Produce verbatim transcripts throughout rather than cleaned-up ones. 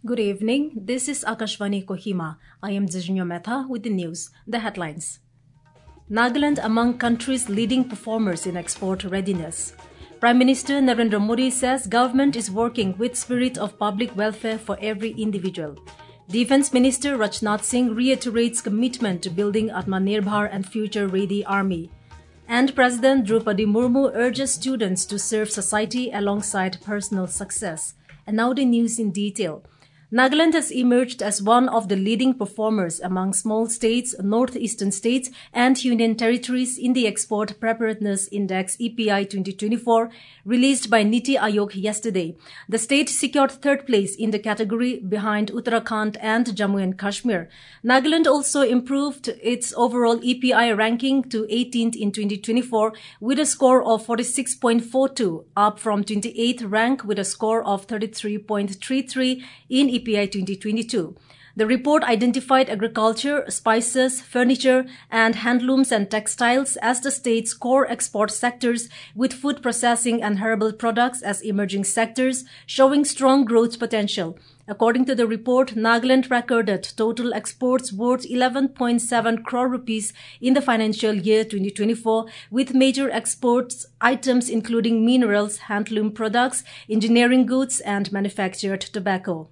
Good evening. This is Akashvani Kohima. I am Zijinyo Mehta with the news. The headlines. Nagaland among country's leading performers in export readiness. Prime Minister Narendra Modi says government is working with spirit of public welfare for every individual. Defence Minister Rajnath Singh reiterates commitment to building Atmanirbhar and future-ready army. And President Draupadi Murmu urges students to serve society alongside personal success. And now the news in detail. Nagaland has emerged as one of the leading performers among small states, northeastern states and union territories in the Export Preparedness Index E P I twenty twenty-four released by Niti Aayog yesterday. The state secured third place in the category behind Uttarakhand and Jammu and Kashmir. Nagaland also improved its overall E P I ranking to eighteenth in twenty twenty-four with a score of forty-six point four two, up from twenty-eighth rank with a score of thirty-three point three three in E P I twenty twenty-two. The report identified agriculture, spices, furniture, and handlooms and textiles as the state's core export sectors, with food processing and herbal products as emerging sectors, showing strong growth potential. According to the report, Nagaland recorded total exports worth eleven point seven crore rupees in the financial year twenty twenty-four, with major exports items including minerals, handloom products, engineering goods, and manufactured tobacco.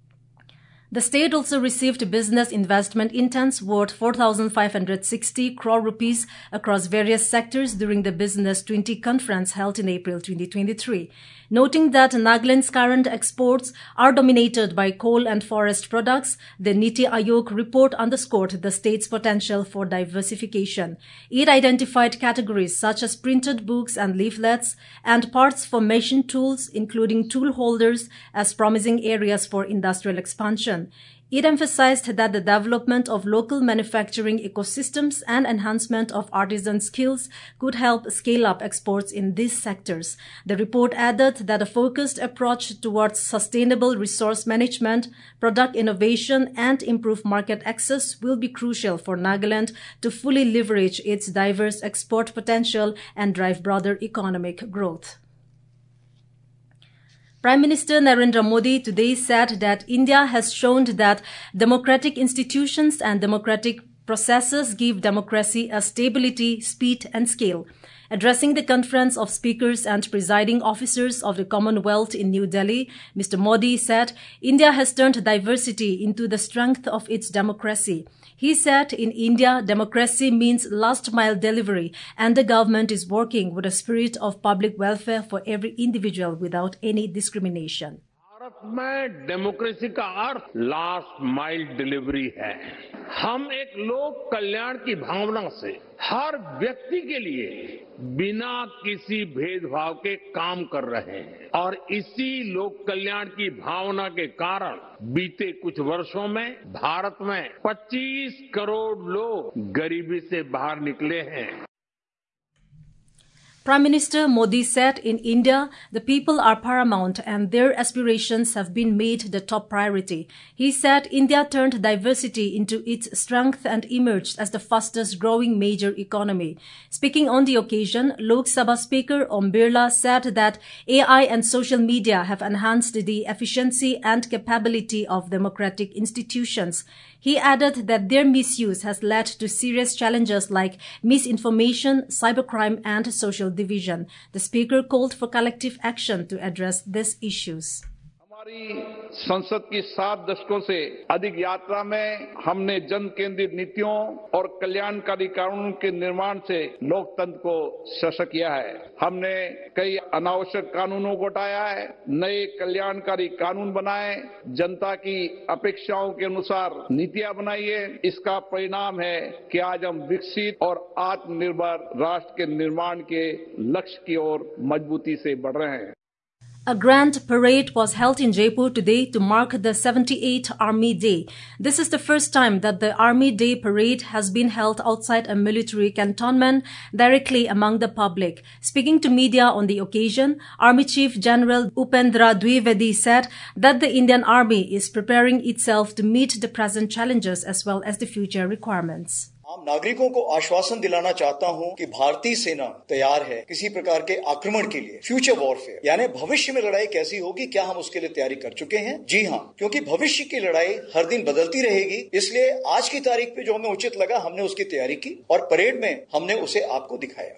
The state also received business investment intents worth four thousand five hundred sixty crore rupees across various sectors during the Business twenty conference held in April twenty twenty-three. Noting that Nagaland's current exports are dominated by coal and forest products, the Niti Aayog report underscored the state's potential for diversification. It identified categories such as printed books and leaflets and parts for machine tools, including tool holders, as promising areas for industrial expansion. It emphasized that the development of local manufacturing ecosystems and enhancement of artisan skills could help scale up exports in these sectors. The report added that a focused approach towards sustainable resource management, product innovation, and improved market access will be crucial for Nagaland to fully leverage its diverse export potential and drive broader economic growth. Prime Minister Narendra Modi today said that India has shown that democratic institutions and democratic processes give democracy a stability, speed and scale. Addressing the conference of speakers and presiding officers of the Commonwealth in New Delhi, Mister Modi said India has turned diversity into the strength of its democracy. He said in India, democracy means last-mile delivery, and the government is working with a spirit of public welfare for every individual without any discrimination. Bharat में democracy का अर्थ last mile delivery है। हम एक लोक कल्याण की भावना से हर व्यक्ति के लिए बिना किसी भेदभाव के काम कर रहे हैं और इसी लोक कल्याण की भावना के कारण बीते कुछ वर्षों में भारत में पच्चीस करोड़ लोग गरीबी से बाहर निकले हैं। Prime Minister Modi said in India, the people are paramount and their aspirations have been made the top priority. He said India turned diversity into its strength and emerged as the fastest growing major economy. Speaking on the occasion, Lok Sabha Speaker Om Birla said that A I and social media have enhanced the efficiency and capability of democratic institutions. He added that their misuse has led to serious challenges like misinformation, cybercrime and social division. The speaker called for collective action to address these issues. हमारी संसद की सात दशकों से अधिक यात्रा में हमने जन केंद्रित नीतियों और कल्याणकारी कानूनों के निर्माण से लोकतंत्र को सशक्त किया है। हमने कई अनावश्यक कानूनों को हटाया है, नए कल्याणकारी कानून बनाए, जनता की अपेक्षाओं के अनुसार नीतियां बनाई है। इसका परिणाम है कि आज हम विकसित और आत्मनिर्भर राष्ट्र के निर्माण के लक्ष्य की ओर मजबूती से बढ़ रहे हैं। A grand parade was held in Jaipur today to mark the seventy-eighth Army Day. This is the first time that the Army Day parade has been held outside a military cantonment directly among the public. Speaking to media on the occasion, Army Chief General Upendra Dwivedi said that the Indian Army is preparing itself to meet the present challenges as well as the future requirements. आम नागरिकों को आश्वासन दिलाना चाहता हूं कि भारतीय सेना तैयार है किसी प्रकार के आक्रमण के लिए, फ्यूचर वॉरफेयर, यानी भविष्य में लड़ाई कैसी होगी, क्या हम उसके लिए तैयारी कर चुके हैं? जी हां, क्योंकि भविष्य की लड़ाई हर दिन बदलती रहेगी, इसलिए आज की तारीख पे जो हमें उचित लगा हमने उसकी तैयारी की और परेड में हमने उसे आपको दिखाया।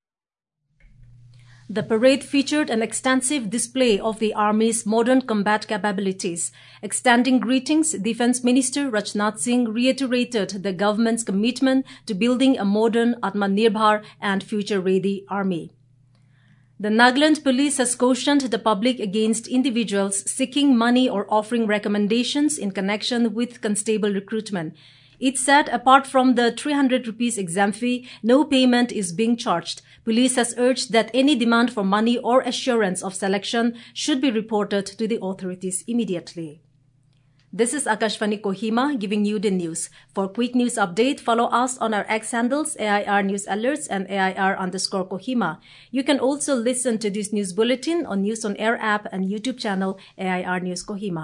The parade featured an extensive display of the Army's modern combat capabilities. Extending greetings, Defense Minister Rajnath Singh reiterated the government's commitment to building a modern, Atmanirbhar and future-ready army. The Nagaland police has cautioned the public against individuals seeking money or offering recommendations in connection with constable recruitment. It said apart from the three hundred rupees exam fee, no payment is being charged. Police has urged that any demand for money or assurance of selection should be reported to the authorities immediately. This is Akashvani Kohima giving you the news. For quick news update, follow us on our X handles, A I R News Alerts and A I R underscore Kohima. You can also listen to this news bulletin on News on Air app and YouTube channel A I R News Kohima.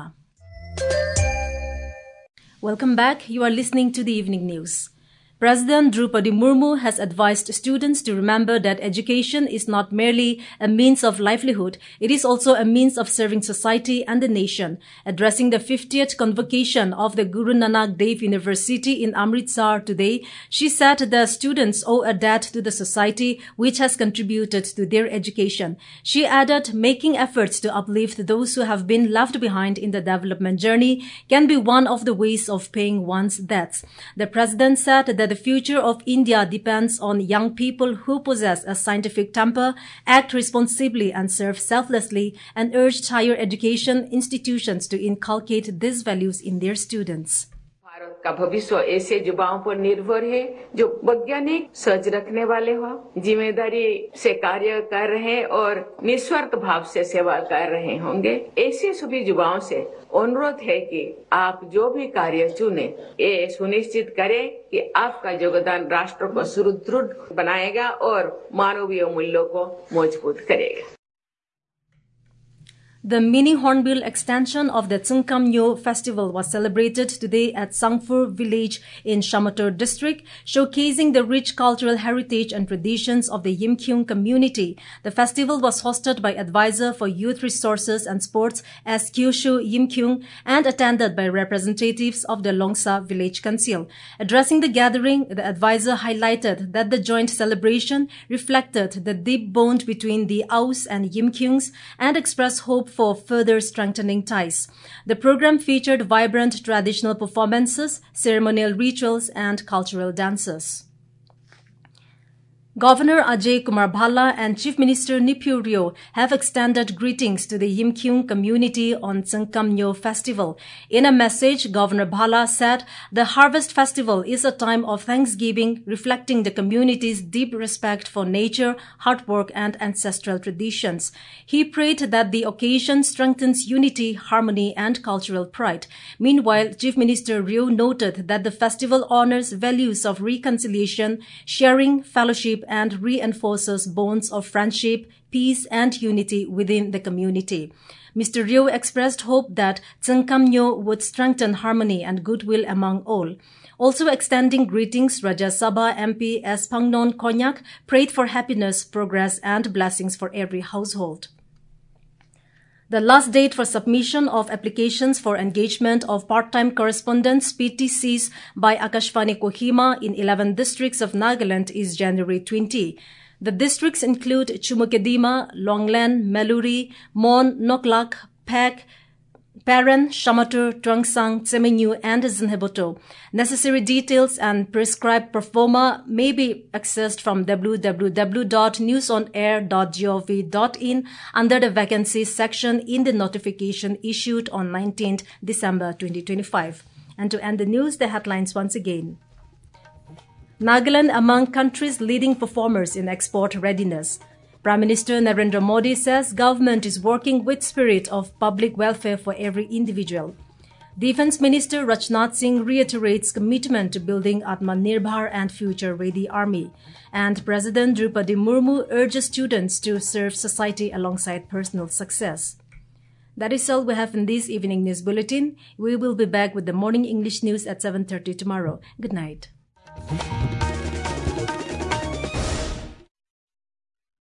Welcome back. You are listening to the evening news. President Draupadi Murmu has advised students to remember that education is not merely a means of livelihood, it is also a means of serving society and the nation. Addressing the fiftieth convocation of the Guru Nanak Dev University in Amritsar today, she said the students owe a debt to the society which has contributed to their education. She added, making efforts to uplift those who have been left behind in the development journey can be one of the ways of paying one's debts. The president said that the future of India depends on young people who possess a scientific temper, act responsibly and serve selflessly, and urged higher education institutions to inculcate these values in their students. Bharat का भविष्य ऐसे युवाओं पर निर्भर है जो वैज्ञानिक सोच रखने वाले हो, जिम्मेदारी से कार्य कर रहे और निस्वार्थ भाव से सेवा कर रहे होंगे। ऐसे सभी युवाओं से अनुरोध है कि आप जो भी कार्य चुने, ये सुनिश्चित करें कि आपका योगदान राष्ट्र को सुदृढ़ बनाएगा और मानवीय मूल्यों को मजबूत करेगा। The mini Hornbill extension of the Tsungkam-nyo festival was celebrated today at Sangfur village in Shamator district, showcasing the rich cultural heritage and traditions of the Yimkyung community. The festival was hosted by Advisor for Youth Resources and Sports S. Kyushu Yimkyung and attended by representatives of the Longsa Village Council. Addressing the gathering, the advisor highlighted that the joint celebration reflected the deep bond between the Aus and Yimkyungs and expressed hope for further strengthening ties. The program featured vibrant traditional performances, ceremonial rituals, and cultural dances. Governor Ajay Kumar Bhalla and Chief Minister Nipyu Ryo have extended greetings to the Yimkyung community on Tsungkam-nyo festival. In a message, Governor Bhalla said, "The Harvest Festival is a time of thanksgiving, reflecting the community's deep respect for nature, hard work, and ancestral traditions." He prayed that the occasion strengthens unity, harmony, and cultural pride. Meanwhile, Chief Minister Ryo noted that the festival honors values of reconciliation, sharing, fellowship, and reinforces bonds of friendship, peace, and unity within the community. Mister Ryo expressed hope that Tsungkam-nyo would strengthen harmony and goodwill among all. Also extending greetings, Rajya Sabha M P S. Pangnon Konyak prayed for happiness, progress, and blessings for every household. The last date for submission of applications for engagement of part-time correspondents P T Cs by Akashvani Kohima in eleven districts of Nagaland is January twentieth. The districts include Chumukedima, Longlen, Meluri, Mon, Noklak, Pek, Paren, Shamator, Truangsang, Tsemenyu, and Zinheboto. Necessary details and prescribed performa may be accessed from w w w dot news on air dot gov dot in under the vacancies section in the notification issued on nineteenth December twenty twenty-five. And to end the news, the headlines once again. Nagaland among country's leading performers in export readiness. Prime Minister Narendra Modi says government is working with spirit of public welfare for every individual. Defense Minister Rajnath Singh reiterates commitment to building Atmanirbhar and future-ready army. And President Draupadi Murmu urges students to serve society alongside personal success. That is all we have in this evening news bulletin. We will be back with the morning English news at seven thirty tomorrow. Good night. है।